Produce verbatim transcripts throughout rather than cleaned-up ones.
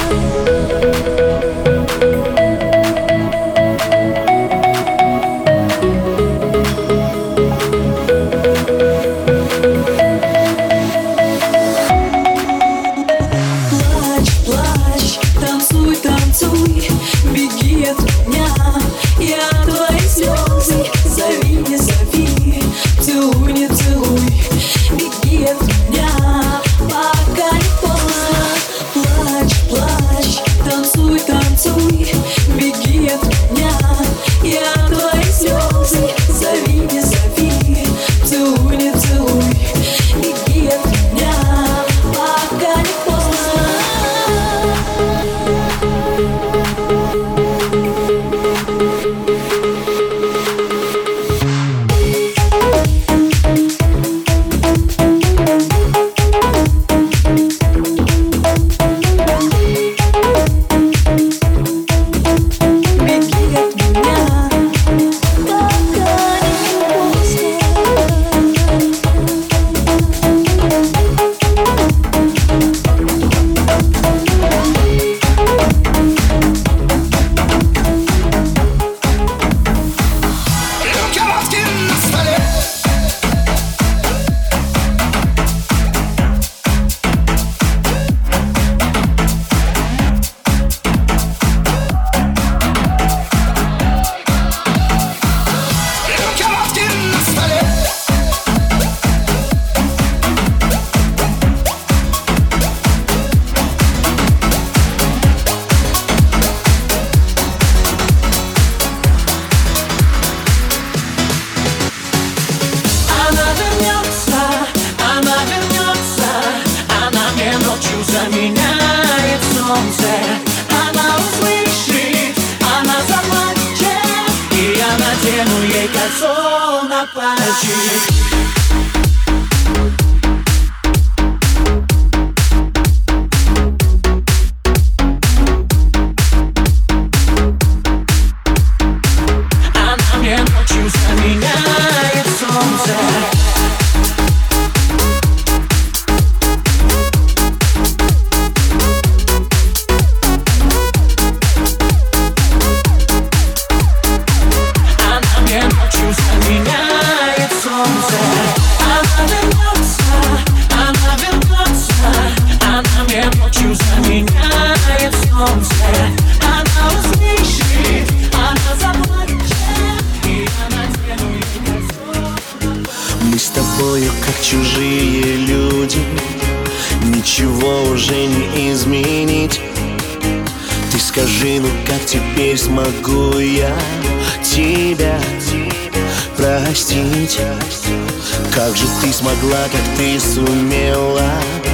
Как ты сумела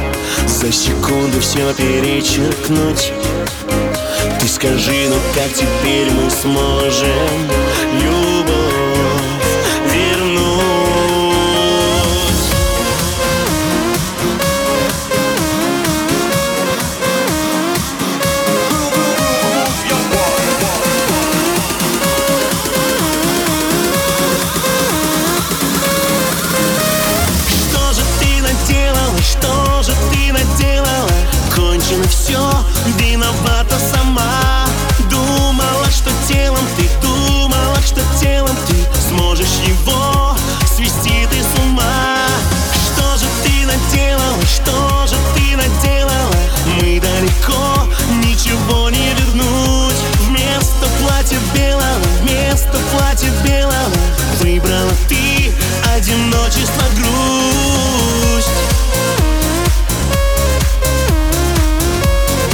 за секунду все перечеркнуть. Ты скажи, ну как теперь мы сможем любовь вернуть? Что же ты наделала? Кончено все, виновата сама. Думала, что телом ты, думала, что телом ты сможешь его свести ты с ума. Что же ты наделала? Что же ты наделала? Мы далеко, ничего не вернуть. Вместо платья белого, вместо платья белого выбрала ты одиночество, грусть.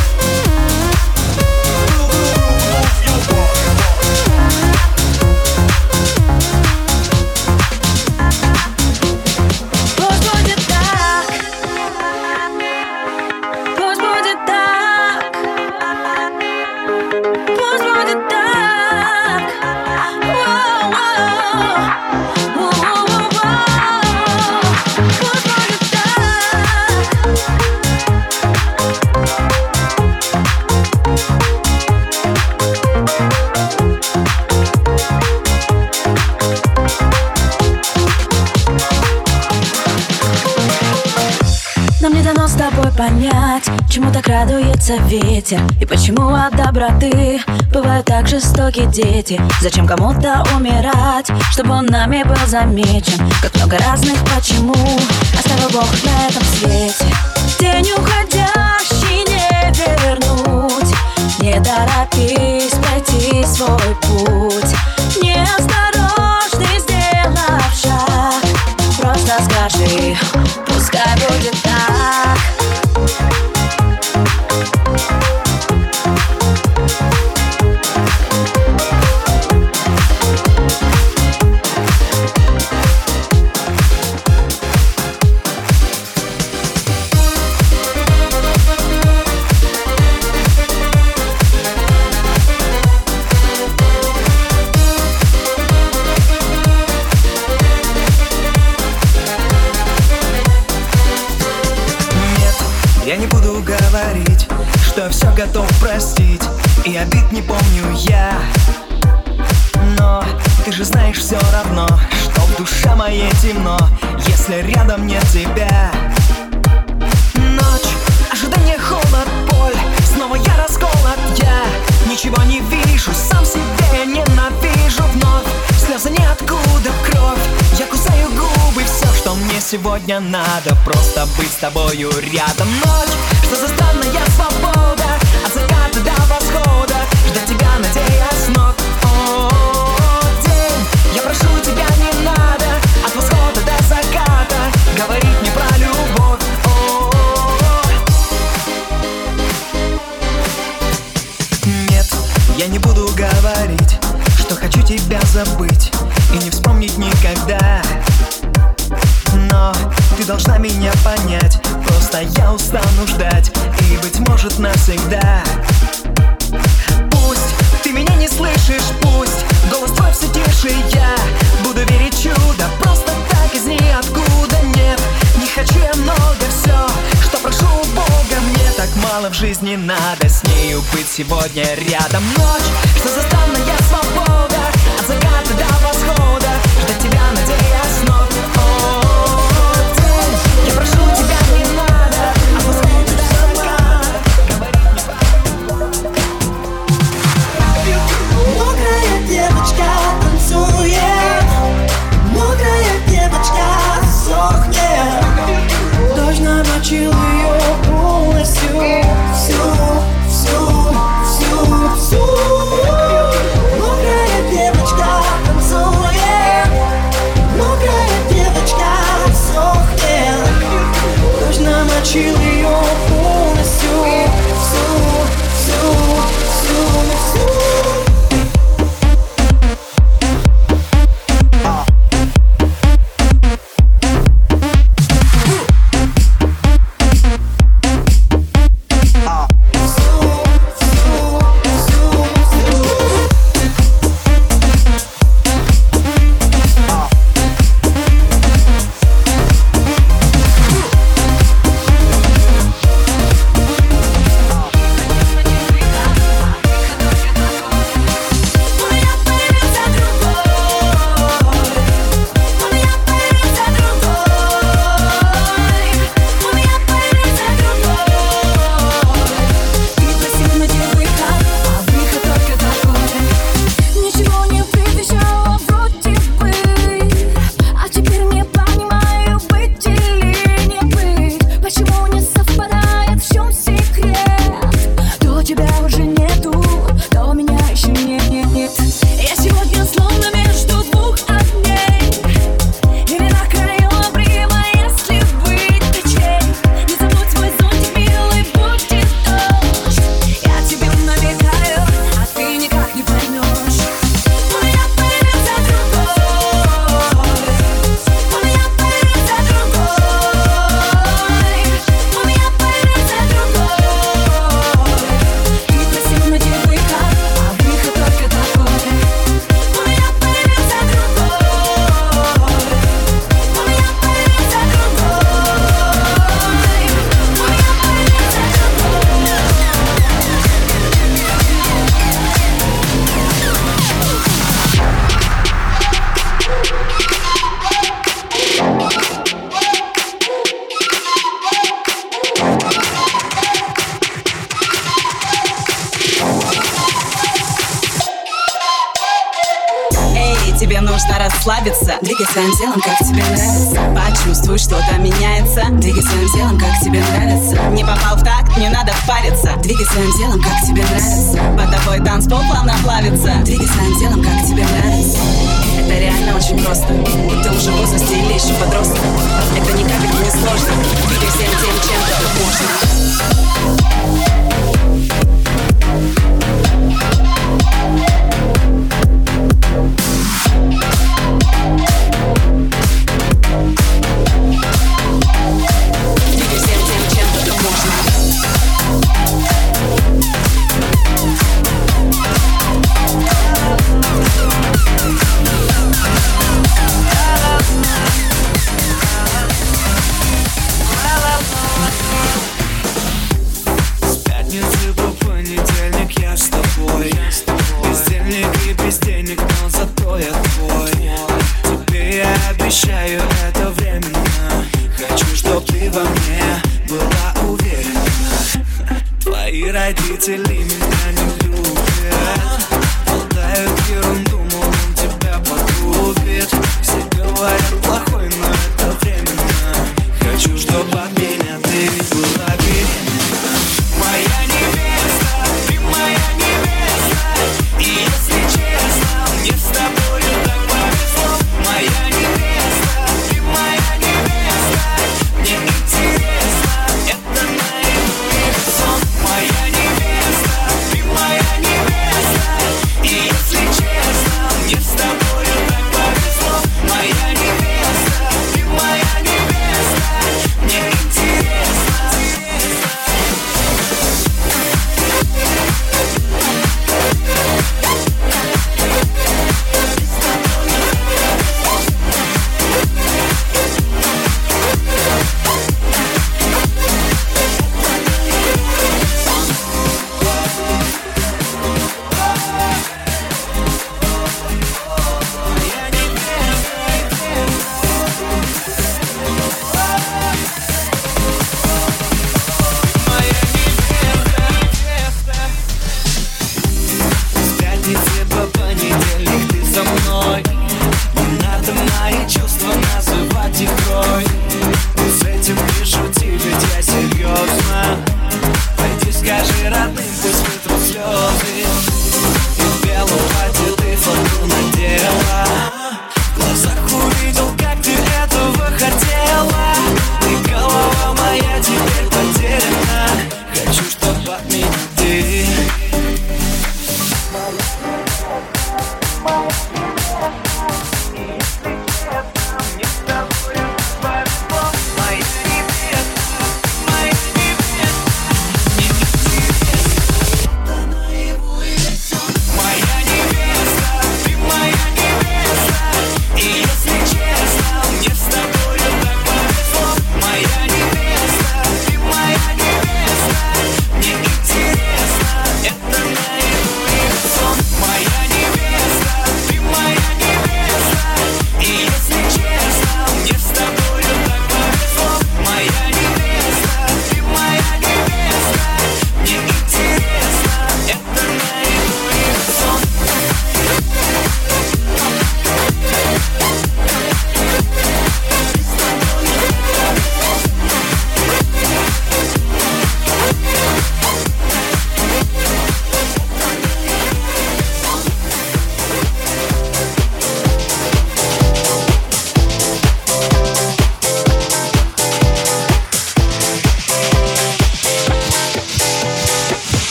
понять, чему так радуется ветер, и почему от доброты бывают так жестоки дети. Зачем кому-то умирать, чтобы он нами был замечен? Как много разных почему оставил Бог на этом свете. День уходящий не вернуть, не торопись пройти свой путь. Неосторожный сделав шаг, просто скажи, пускай будет так. Я не буду говорить, что все готов простить, и обид не помню я. Но ты же знаешь все равно, что в душе моей темно, если рядом нет тебя. Ночь, ожидание, холод, боль, снова я расколот, я ничего не вижу, сам себя ненавижу вновь. Слезы ниоткуда, кровь, я кусаю губы, все, что мне сегодня надо, просто быть с тобою рядом. Ночь, что за странная свобода, от заката до восхода, ждать тебя, надеясь ног. О, день, я прошу тебя, не надо, от восхода до заката говорить мне про любовь. О, нет, я не буду говорить, что хочу тебя забыть и не вспомнить никогда. Но ты должна меня понять, просто я устану ждать, и, быть может, навсегда. Пусть ты меня не слышишь, пусть голос твой все тише, я буду верить в чудо, просто так из ниоткуда. Нет, не хочу я много, все, что прошу у Бога, мне так мало в жизни надо с нею быть сегодня рядом. Ночь, что за странная свобода, от заката до восхода, ждать тебя, надеясь снова. Я прошу тебя, не надо, а пускай до заката говорить. Мокрая девочка танцует, мокрая девочка сохнет. Дождь намочил ее полностью, всю, всю, всю, всю. Мокрая расслабиться. Двигай своим телом, как тебе нравится. Почувствуй, что-то меняется. Двигай своим телом, как тебе нравится. Не попал в такт, не надо париться. Двигай своим телом, как тебе нравится. Под тобой танцпол плавно плавится. Двигай своим телом, как тебе нравится. Это реально очень просто. Ты уже в возрасте или еще подросток. Это ни капельки не сложно. Двигай всем тем, чем только можно. Обещаю, это временно. Хочу, чтоб ты во мне была уверена. Твои родители меня не любят, болтают ерунду, мол, он тебя погубит. Все говорят плохой, но это временно. Хочу, чтоб от меня ты была беременна. Моя невеста, ты моя невеста. И если честно, мне с тобою так повезло. Моя невеста.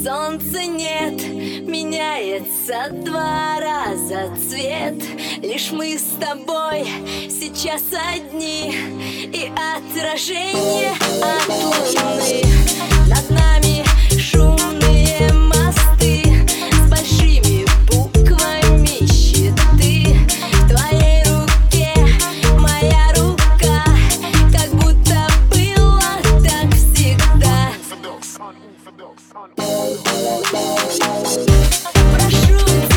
солнца нет, меняется два раза цвет. Лишь мы с тобой сейчас одни, и отражение от луны. Над нами шумные мосты с большими буквами щиты. В твоей руке моя рука, как будто было так всегда. Прошу